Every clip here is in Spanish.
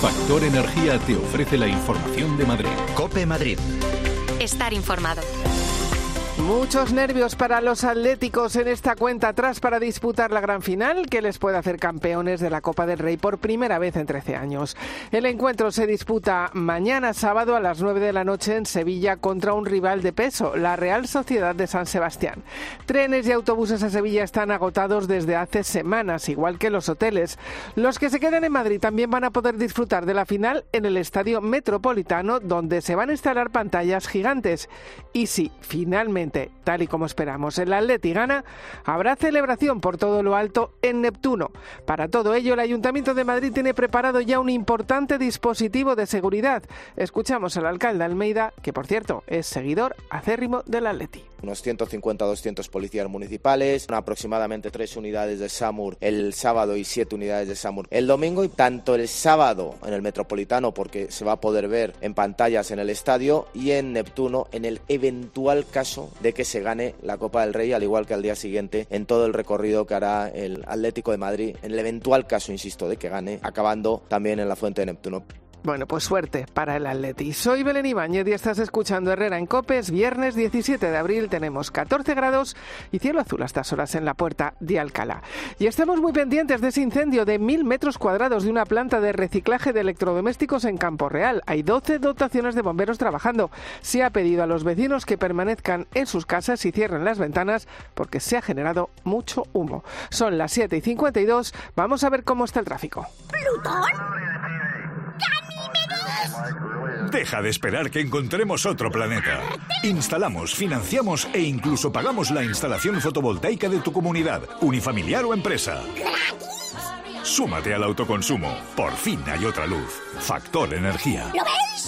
Factor Energía te ofrece la información de Madrid. COPE Madrid. Estar informado. Muchos nervios para los atléticos en esta cuenta atrás para disputar la gran final que les puede hacer campeones de la Copa del Rey por primera vez en 13 años. El encuentro se disputa mañana sábado a las 9 de la noche en Sevilla contra un rival de peso, la Real Sociedad de San Sebastián. Trenes y autobuses a Sevilla están agotados desde hace semanas, igual que los hoteles. Los que se quedan en Madrid también van a poder disfrutar de la final en el Estadio Metropolitano, donde se van a instalar pantallas gigantes. Y sí, finalmente, tal y como esperamos, el Atleti gana, habrá celebración por todo lo alto en Neptuno. Para todo ello, el Ayuntamiento de Madrid tiene preparado ya un importante dispositivo de seguridad. Escuchamos al alcalde Almeida, que por cierto es seguidor acérrimo del Atleti. Unos 150 o 200 policías municipales, aproximadamente 3 unidades de SAMUR el sábado y 7 unidades de SAMUR el domingo, y tanto el sábado en el Metropolitano, porque se va a poder ver en pantallas en el estadio, y en Neptuno en el eventual caso de que se gane la Copa del Rey, al igual que al día siguiente en todo el recorrido que hará el Atlético de Madrid, en el eventual caso, insisto, de que gane, acabando también en la Fuente de Neptuno. Bueno, pues suerte para el Atleti. Soy Belén Ibáñez y estás escuchando Herrera en COPE. Es viernes 17 de abril, tenemos 14 grados y cielo azul a estas horas en la Puerta de Alcalá. Y estamos muy pendientes de ese incendio de 1.000 metros cuadrados de una planta de reciclaje de electrodomésticos en Campo Real. Hay 12 dotaciones de bomberos trabajando. Se ha pedido a los vecinos que permanezcan en sus casas y cierren las ventanas porque se ha generado mucho humo. Son las 7:52. Vamos a ver cómo está el tráfico. ¿Plutón? Deja de esperar que encontremos otro planeta. Instalamos, financiamos e incluso pagamos la instalación fotovoltaica de tu comunidad, unifamiliar o empresa. Súmate al autoconsumo. Por fin hay otra luz. Factor Energía. ¿Lo veis?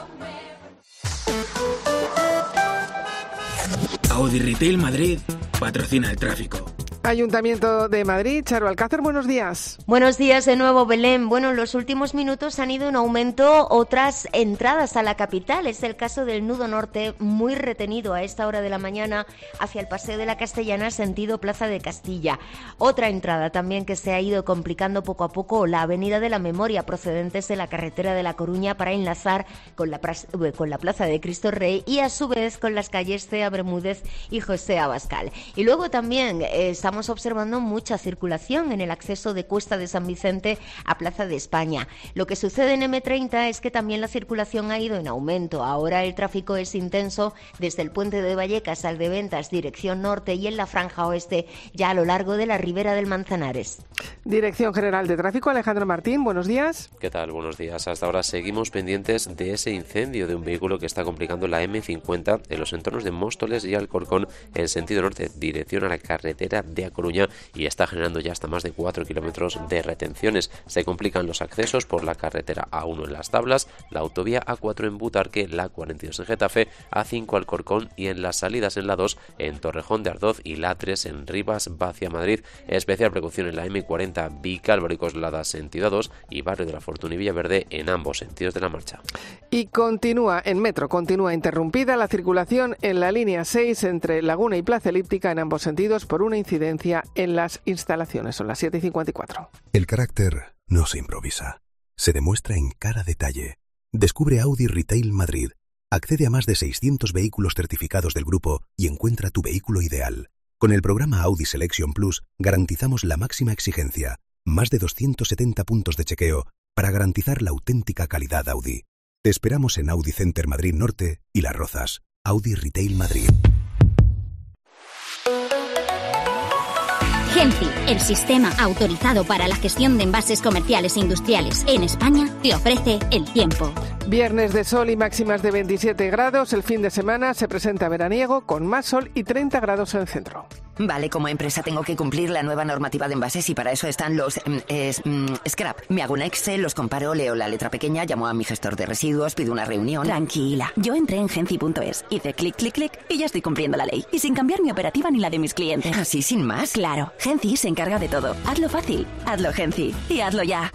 Audi Retail Madrid patrocina el tráfico. Ayuntamiento de Madrid, Charo Alcácer, buenos días. Buenos días de nuevo, Belén. Bueno, en los últimos minutos han ido en aumento otras entradas a la capital. Es el caso del Nudo Norte, muy retenido a esta hora de la mañana hacia el Paseo de la Castellana, sentido Plaza de Castilla. Otra entrada también que se ha ido complicando poco a poco, la Avenida de la Memoria, procedentes de la carretera de La Coruña para enlazar con la Plaza de Cristo Rey y a su vez con las calles Cea Bermúdez y José Abascal. Y luego también estamos observando mucha circulación en el acceso de Cuesta de San Vicente a Plaza de España. Lo que sucede en M30 es que también la circulación ha ido en aumento. Ahora el tráfico es intenso desde el Puente de Vallecas al de Ventas, dirección norte, y en la franja oeste, ya a lo largo de la Ribera del Manzanares. Dirección General de Tráfico, Alejandro Martín, buenos días. ¿Qué tal? Buenos días. Hasta ahora seguimos pendientes de ese incendio de un vehículo que está complicando la M50 en los entornos de Móstoles y Alcorcón en sentido norte, dirección a la carretera de A Coruña, y está generando ya hasta más de 4 kilómetros de retenciones. Se complican los accesos por la carretera A1 en Las Tablas, la autovía A4 en Butarque, la 42 en Getafe, A5 Alcorcón y en las salidas en la 2 en Torrejón de Ardoz y la 3 en Rivas, hacia Madrid. Especial precaución en la M40 Vicálvaro y Coslada sentido A2 y Barrio de la Fortuna y Villaverde en ambos sentidos de la marcha. Y continúa interrumpida la circulación en la línea 6 entre Laguna y Plaza Elíptica en ambos sentidos por una incidencia en las instalaciones. Son las 7:54. El carácter no se improvisa, se demuestra en cada detalle. Descubre Audi Retail Madrid. Accede a más de 600 vehículos certificados del grupo y encuentra tu vehículo ideal. Con el programa Audi Selection Plus garantizamos la máxima exigencia, más de 270 puntos de chequeo para garantizar la auténtica calidad Audi. Te esperamos en Audi Center Madrid Norte y Las Rozas. Audi Retail Madrid. Genci, el sistema autorizado para la gestión de envases comerciales e industriales en España, te ofrece el tiempo. Viernes de sol y máximas de 27 grados. El fin de semana se presenta veraniego con más sol y 30 grados en el centro. Vale, como empresa tengo que cumplir la nueva normativa de envases y para eso están los scrap. Me hago un Excel, los comparo, leo la letra pequeña, llamo a mi gestor de residuos, pido una reunión. Tranquila, yo entré en genci.es, hice clic, clic, clic y ya estoy cumpliendo la ley. Y sin cambiar mi operativa ni la de mis clientes. ¿Así sin más? Claro, Genci se encarga de todo. Hazlo fácil, hazlo Genci y hazlo ya.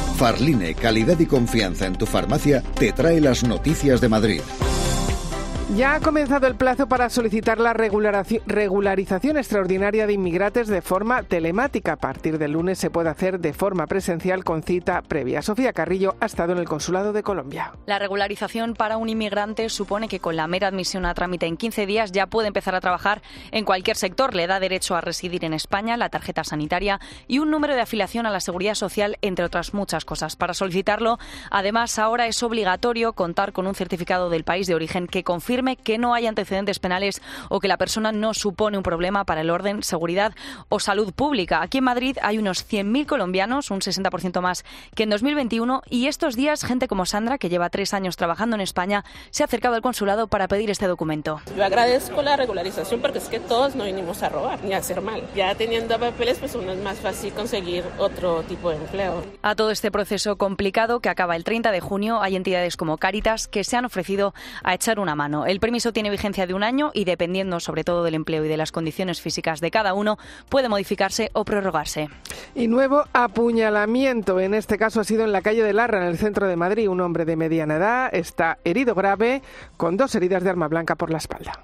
Farline, calidad y confianza en tu farmacia, te trae las noticias de Madrid. Ya ha comenzado el plazo para solicitar la regularización extraordinaria de inmigrantes de forma telemática. A partir del lunes se puede hacer de forma presencial con cita previa. Sofía Carrillo ha estado en el Consulado de Colombia. La regularización para un inmigrante supone que con la mera admisión a trámite en 15 días ya puede empezar a trabajar en cualquier sector. Le da derecho a residir en España, la tarjeta sanitaria y un número de afiliación a la Seguridad Social, entre otras muchas cosas. Para solicitarlo, además, ahora es obligatorio contar con un certificado del país de origen que confirme que no hay antecedentes penales o que la persona no supone un problema para el orden, seguridad o salud pública. Aquí en Madrid hay unos 100.000 colombianos, un 60% más que en 2021, y estos días gente como Sandra, que lleva 3 años trabajando en España, se ha acercado al consulado para pedir este documento. Yo agradezco la regularización porque es que todos no vinimos a robar ni a hacer mal. Ya teniendo papeles, pues uno es más fácil conseguir otro tipo de empleo. A todo este proceso complicado que acaba el 30 de junio, hay entidades como Cáritas que se han ofrecido a echar una mano. El permiso tiene vigencia de 1 año y, dependiendo sobre todo del empleo y de las condiciones físicas de cada uno, puede modificarse o prorrogarse. Y nuevo apuñalamiento. En este caso ha sido en la calle de Larra, en el centro de Madrid. Un hombre de mediana edad está herido grave, con 2 heridas de arma blanca por la espalda.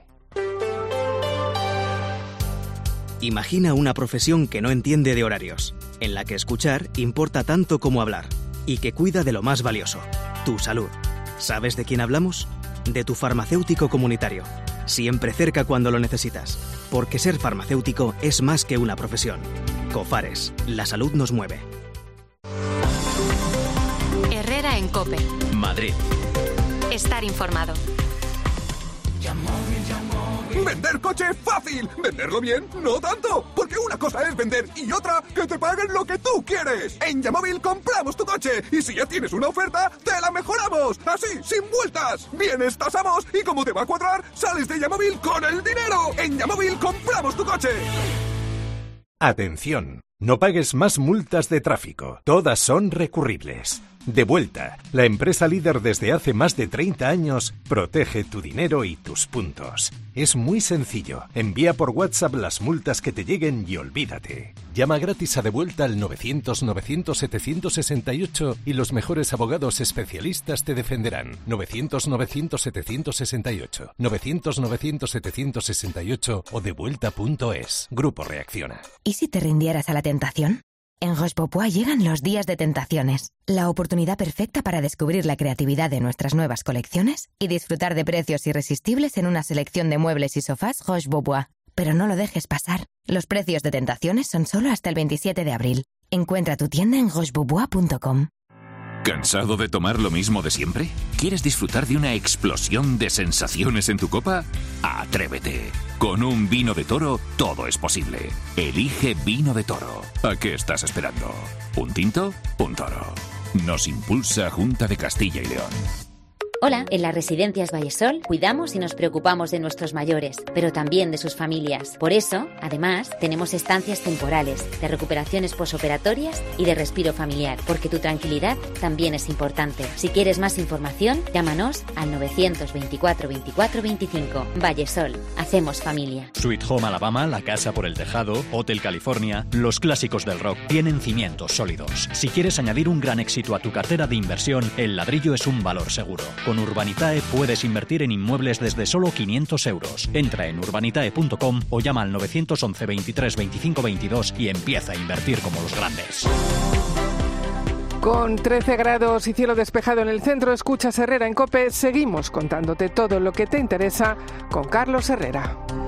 Imagina una profesión que no entiende de horarios, en la que escuchar importa tanto como hablar y que cuida de lo más valioso, tu salud. ¿Sabes de quién hablamos? De tu farmacéutico comunitario. Siempre cerca cuando lo necesitas. Porque ser farmacéutico es más que una profesión. Cofares, la salud nos mueve. Herrera en COPE. Madrid. Estar informado. ¡Vender coche fácil! ¿Venderlo bien? ¡No tanto! Porque una cosa es vender y otra que te paguen lo que tú quieres. En Yamóvil compramos tu coche y si ya tienes una oferta, ¡te la mejoramos! ¡Así, sin vueltas! Vienes, tasamos y como te va a cuadrar, sales de Yamóvil con el dinero. En Yamóvil compramos tu coche. Atención, no pagues más multas de tráfico. Todas son recurribles. Devuelta, la empresa líder desde hace más de 30 años, protege tu dinero y tus puntos. Es muy sencillo. Envía por WhatsApp las multas que te lleguen y olvídate. Llama gratis a Devuelta al 900-900-768 y los mejores abogados especialistas te defenderán. 900-900-768. 900-900-768 o devuelta.es. Grupo Reacciona. ¿Y si te rindieras a la tentación? En Roche Bobois llegan los días de tentaciones, la oportunidad perfecta para descubrir la creatividad de nuestras nuevas colecciones y disfrutar de precios irresistibles en una selección de muebles y sofás Roche Bobois. Pero no lo dejes pasar. Los precios de tentaciones son solo hasta el 27 de abril. Encuentra tu tienda en rochebobois.com. ¿Cansado de tomar lo mismo de siempre? ¿Quieres disfrutar de una explosión de sensaciones en tu copa? ¡Atrévete! Con un vino de Toro, todo es posible. Elige Vino de Toro. ¿A qué estás esperando? ¿Un tinto? Un toro. Nos impulsa Junta de Castilla y León. Hola, en las Residencias Vallesol cuidamos y nos preocupamos de nuestros mayores, pero también de sus familias. Por eso, además, tenemos estancias temporales, de recuperaciones posoperatorias y de respiro familiar, porque tu tranquilidad también es importante. Si quieres más información, llámanos al 924 24 25. Vallesol, hacemos familia. Sweet Home Alabama, La Casa por el Tejado, Hotel California, los clásicos del rock tienen cimientos sólidos. Si quieres añadir un gran éxito a tu cartera de inversión, el ladrillo es un valor seguro. Con Urbanitae puedes invertir en inmuebles desde solo 500 euros. Entra en urbanitae.com o llama al 911 23 25 22 y empieza a invertir como los grandes. Con 13 grados y cielo despejado en el centro, escuchas Herrera en COPE. Seguimos contándote todo lo que te interesa con Carlos Herrera.